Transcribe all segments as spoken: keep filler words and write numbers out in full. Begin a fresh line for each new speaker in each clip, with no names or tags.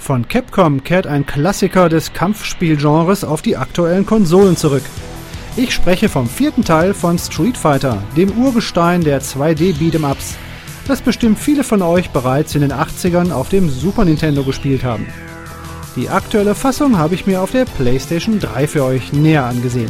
Von Capcom kehrt ein Klassiker des Kampfspielgenres auf die aktuellen Konsolen zurück. Ich spreche vom vierten Teil von Street Fighter, dem Urgestein der zwei D Beat'em-Ups, das bestimmt viele von euch bereits in den achtzigern auf dem Super Nintendo gespielt haben. Die aktuelle Fassung habe ich mir auf der PlayStation drei für euch näher angesehen.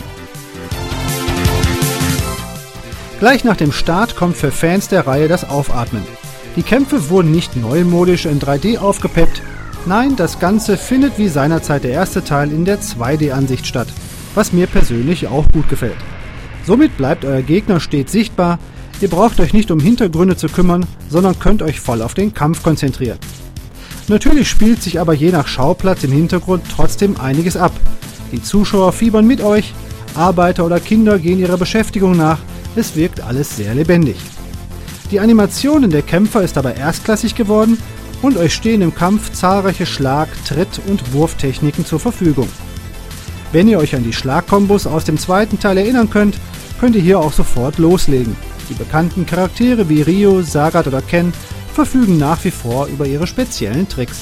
Gleich nach dem Start kommt für Fans der Reihe das Aufatmen. Die Kämpfe wurden nicht neumodisch in drei D aufgepeppt, nein, das Ganze findet wie seinerzeit der erste Teil in der zwei D Ansicht statt, was mir persönlich auch gut gefällt. Somit bleibt euer Gegner stets sichtbar, ihr braucht euch nicht um Hintergründe zu kümmern, sondern könnt euch voll auf den Kampf konzentrieren. Natürlich spielt sich aber je nach Schauplatz im Hintergrund trotzdem einiges ab. Die Zuschauer fiebern mit euch, Arbeiter oder Kinder gehen ihrer Beschäftigung nach, es wirkt alles sehr lebendig. Die Animation der Kämpfer ist aber erstklassig geworden und euch stehen im Kampf zahlreiche Schlag-, Tritt- und Wurftechniken zur Verfügung. Wenn ihr euch an die Schlagkombos aus dem zweiten Teil erinnern könnt, könnt ihr hier auch sofort loslegen. Die bekannten Charaktere wie Ryo, Sagat oder Ken verfügen nach wie vor über ihre speziellen Tricks.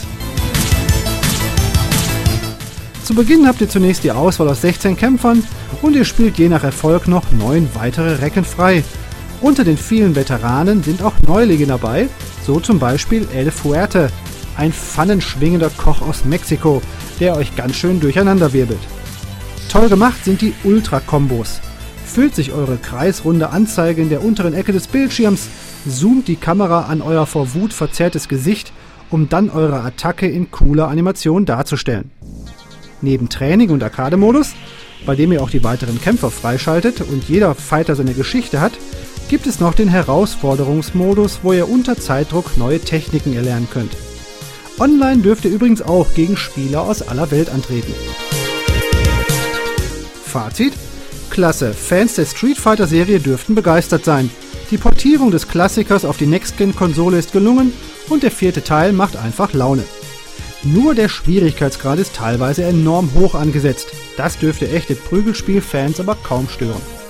Zu Beginn habt ihr zunächst die Auswahl aus sechzehn Kämpfern und ihr spielt je nach Erfolg noch neun weitere Recken frei. Unter den vielen Veteranen sind auch Neulinge dabei, so zum Beispiel El Fuerte, ein pfannenschwingender Koch aus Mexiko, der euch ganz schön durcheinanderwirbelt. Toll gemacht sind die Ultra-Kombos. Füllt sich eure kreisrunde Anzeige in der unteren Ecke des Bildschirms, zoomt die Kamera an euer vor Wut verzerrtes Gesicht, um dann eure Attacke in cooler Animation darzustellen. Neben Training und Arcade-Modus, bei dem ihr auch die weiteren Kämpfer freischaltet und jeder Fighter seine Geschichte hat, gibt es noch den Herausforderungsmodus, wo ihr unter Zeitdruck neue Techniken erlernen könnt. Online dürft ihr übrigens auch gegen Spieler aus aller Welt antreten. Fazit: Klasse, Fans der Street Fighter Serie dürften begeistert sein. Die Portierung des Klassikers auf die Next-Gen-Konsole ist gelungen und der vierte Teil macht einfach Laune. Nur der Schwierigkeitsgrad ist teilweise enorm hoch angesetzt. Das dürfte echte Prügelspiel-Fans aber kaum stören.